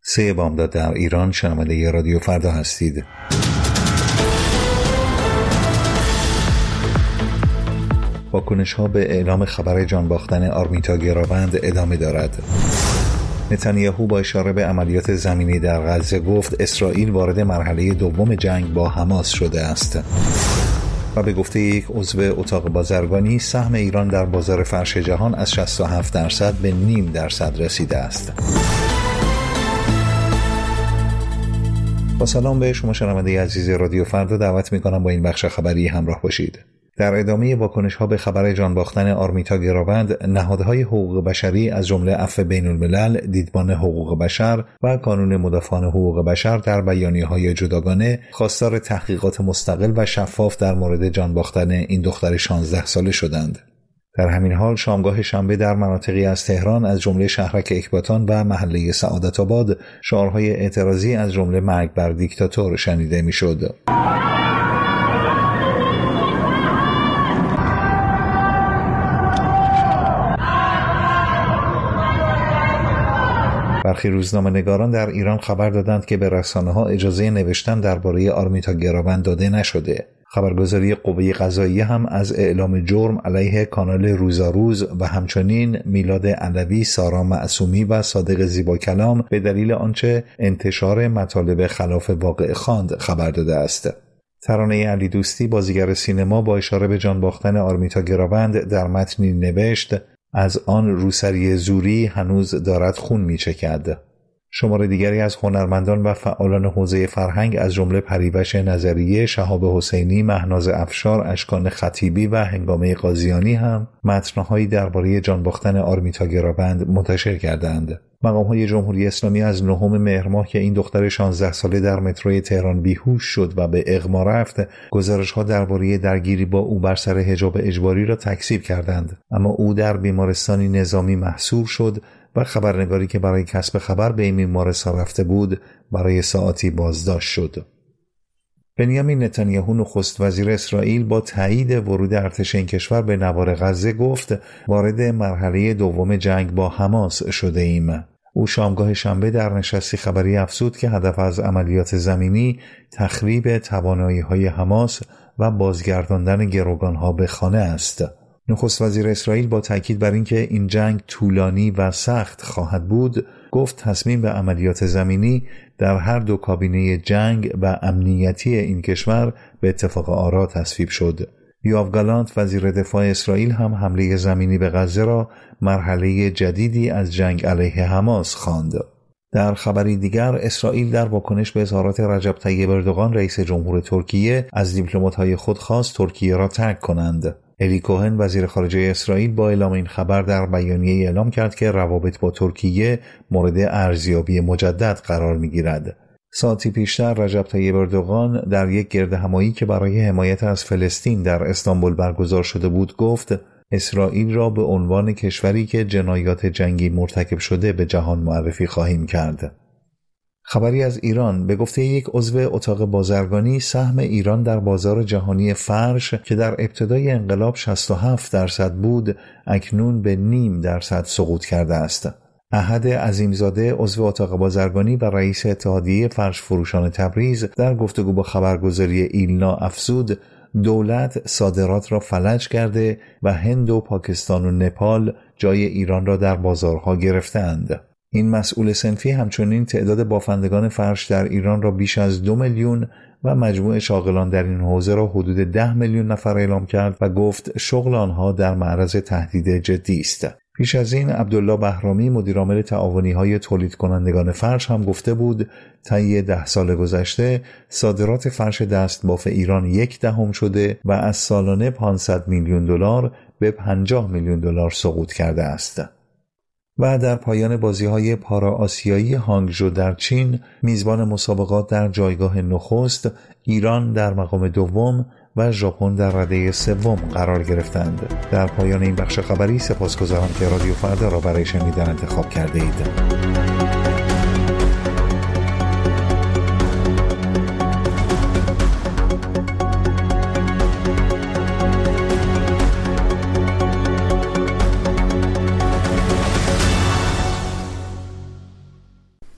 3 بامداد در ایران. شنونده رادیو فردا هستید. واکنش‌ها به اعلام خبر جان باختن آرمیتا گراوند ادامه دارد. نتانیاهو با اشاره به عملیات زمینی در غزه گفت اسرائیل وارد مرحله دوم جنگ با حماس شده است. و به گفته یک عضو اتاق بازرگانی سهم ایران در بازار فرش جهان از 67% به 0.5% رسیده است. با سلام به شما شنونده عزیز رادیو فردا، دعوت می‌کنم با این بخش خبری همراه باشید. در ادامه واکنش‌ها به خبر جان باختن آرمیتا گراوند، نهادهای حقوق بشری از جمله عفو بین‌الملل، دیدبان حقوق بشر و کانون مدافعان حقوق بشر در بیانیه‌های جداگانه خواستار تحقیقات مستقل و شفاف در مورد جان باختن این دختر 16 ساله شدند. در همین حال شامگاه شنبه در مناطقی از تهران از جمله شهرک اکباتان و محله سعادت‌آباد شعارهای اعتراضی از جمله مرگ بر دیکتاتور شنیده می‌شد. برخی روزنامه‌نگاران در ایران خبر دادند که به رسانه‌ها اجازه نوشتن درباره آرمیتا گراوند داده نشده. خبرگزاری قوه قضاییه هم از اعلام جرم علیه کانال روزاروز و همچنین میلاد علوی، سارا معصومی و صادق زیباکلام به دلیل آنچه انتشار مطالب خلاف واقع خواند خبر داده است. ترانه علی دوستی، بازیگر سینما، با اشاره به جان باختن آرمیتا گراوند در متنی نوشت: از آن روسری زوری هنوز دارد خون می‌چکد. شمار دیگری از هنرمندان و فعالان حوزه فرهنگ از جمله پریوش نظریه، شهاب حسینی، مهناز افشار، اشکان خطیبی و هنگامه قاضیانی هم متن‌هایی درباره جان باختن آرمیتا گراوند منتشر کردند. مقام‌های جمهوری اسلامی از 9 مهر ماه که این دختر 16 ساله در متروی تهران بیهوش شد و به اغما رفت، گزارش‌ها درباره درگیری با او بر سر حجاب اجباری را تکذیب کردند، اما او در بیمارستانی نظامی محصور شد و خبرنگاری که برای کسب خبر به این بیمارستان رفته بود برای ساعاتی بازداشت شد. بنیامین نتانیاهو نخست وزیر اسرائیل با تایید ورود ارتش این کشور به نوار غزه گفت وارد مرحله دوم جنگ با حماس شده ایم. او شامگاه شنبه در نشستی خبری افزود که هدف از عملیات زمینی تخریب توانایی‌های حماس و بازگرداندن گروگان‌ها به خانه است. نخست وزیر اسرائیل با تاکید بر اینکه این جنگ طولانی و سخت خواهد بود گفت تصمیم به عملیات زمینی در هر دو کابینه جنگ و امنیتی این کشور به اتفاق آرا تصویب شد. یوآف گالانت وزیر دفاع اسرائیل هم حمله زمینی به غزه را مرحله جدیدی از جنگ علیه حماس خواند. در خبری دیگر، اسرائیل در واکنش به اظهارات رجب طیب اردوغان رئیس جمهور ترکیه از دیپلمات‌های خود خواست ترکیه را ترک کنند. الی کوهن وزیر خارجه اسرائیل با اعلام این خبر در بیانیه اعلام کرد که روابط با ترکیه مورد ارزیابی مجدد قرار می‌گیرد. ساعتی پیشتر رجب طیب اردوغان در یک گردهمایی که برای حمایت از فلسطین در استانبول برگزار شده بود گفت اسرائیل را به عنوان کشوری که جنایات جنگی مرتکب شده به جهان معرفی خواهیم کرد. خبری از ایران، به گفته یک عضو اتاق بازرگانی سهم ایران در بازار جهانی فرش که در ابتدای انقلاب 67% بود اکنون به 0.5% سقوط کرده است. احد عظیمزاده عضو اتاق بازرگانی و رئیس اتحادیه فرش فروشان تبریز در گفتگو با خبرگزاری ایلنا افزود دولت صادرات را فلج کرده و هند و پاکستان و نپال جای ایران را در بازارها گرفتند. این مسئول صنفی همچنین تعداد بافندگان فرش در ایران را بیش از 2 میلیون و مجموع شاغلان در این حوزه را حدود 10 میلیون نفر اعلام کرد و گفت شغل آنها در معرض تهدید جدی است. پیش از این عبدالله بهرامی مدیرعامل تعاونی‌های تولید کنندگان فرش هم گفته بود طی 10 سال گذشته صادرات فرش دستباف ایران 0.1 شده و از سالانه 500 میلیون دلار به 50 میلیون دلار سقوط کرده است. و در پایان بازی‌های پارا آسیایی هانگژو در چین، میزبان مسابقات در جایگاه نخست، ایران در مقام دوم و ژاپن در رده سوم قرار گرفتند. در پایان این بخش خبری سپاسگزارم که رادیو فردا را برای شنیدن انتخاب کرده اید.